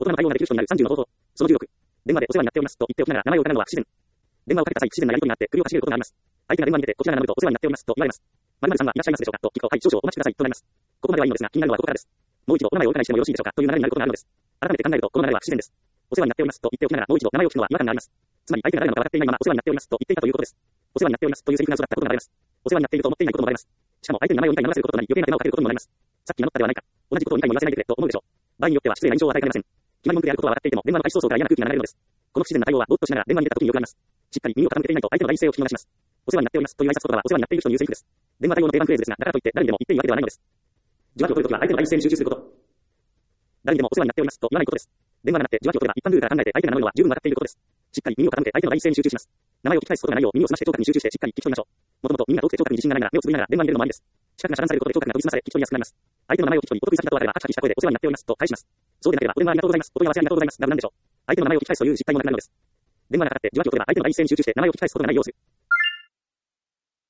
大人の対応ができる人になる30の方法。その16。電話でお世話になっておりますと言っておきながら名前を伺うのは不自然。電話をかけた際、不自然なやり取りになって首をかしげることがあります。相手が電話に出て、こちらが名乗るとお世話になっておりますと言われます。〇〇さんはいらっしゃいますでしょうかと聞くと、はい、少々お待ちくださいとなります。ここまではいいのですが、気になるのはここからです。もう一度お名前をお伺いしてもよろしいでしょうかという流れになることがあるのです。改めて考えると、この流れは不自然です。お世話になっておりますと言っておきながら、もう一度名前を聞くのは違和感があります。つまり相手が誰なのか分かっていないまま、お世話になっておりますと言っていたということです。お世話になっておりますというセリフが嘘だったことがバレます。お世話になっていると思っていないこともバレます。しかも相手に名前を2回名乗らせることとなり、余計な手間をかけることにもなります。さっき名乗ったではないか。同じことを2回も言わせないでくれと思うでしょう。場合によっては失礼な印象を与えかねません。決まり文句であることは分かっていても、電話の開始早々から嫌な空気が流れるのです。この不自然な対応はぼーっとしながら電話に出た時によくあります。しっかり耳を傾けていないと相手の第一声を聞き逃します。お世話になっておりますという挨拶言葉はお世話になっている人に言うセリフです。電話対応の定番フレーズですが、だからといって誰にでも言っていいわけではないのです。受話器を取るときは相手の第一声に集中すること。誰にでもお世話になっておりますと言わないことです。電話が鳴って受話器を取れば一般ルールから考えて相手が名乗るのは十分分かっていることです。しっかり耳を傾けて相手の第一声に集中します。名前を聞き返すことがないよう耳を澄まして聴覚に集中してしっかり聞き取りましょう。もともと耳が遠くて聴覚に自信がないなら目をつぶりながら電話に出るのもありです。視覚が遮断されることで聴覚が研ぎ澄まされ聞き取りやすくなります。相手の名前を聞き取り、お得意先だと分かればカチカチした声でお世話になっておりますと返します。そうでなければ俺もありがとうございます。お問い合わせありがとうございます。なるなんでしょう。相手の名前を聞き返すという失態もなくなるのです。電話がかかって受話器を取れば相手の第一声に集中して名前を聞き返すことがないようする。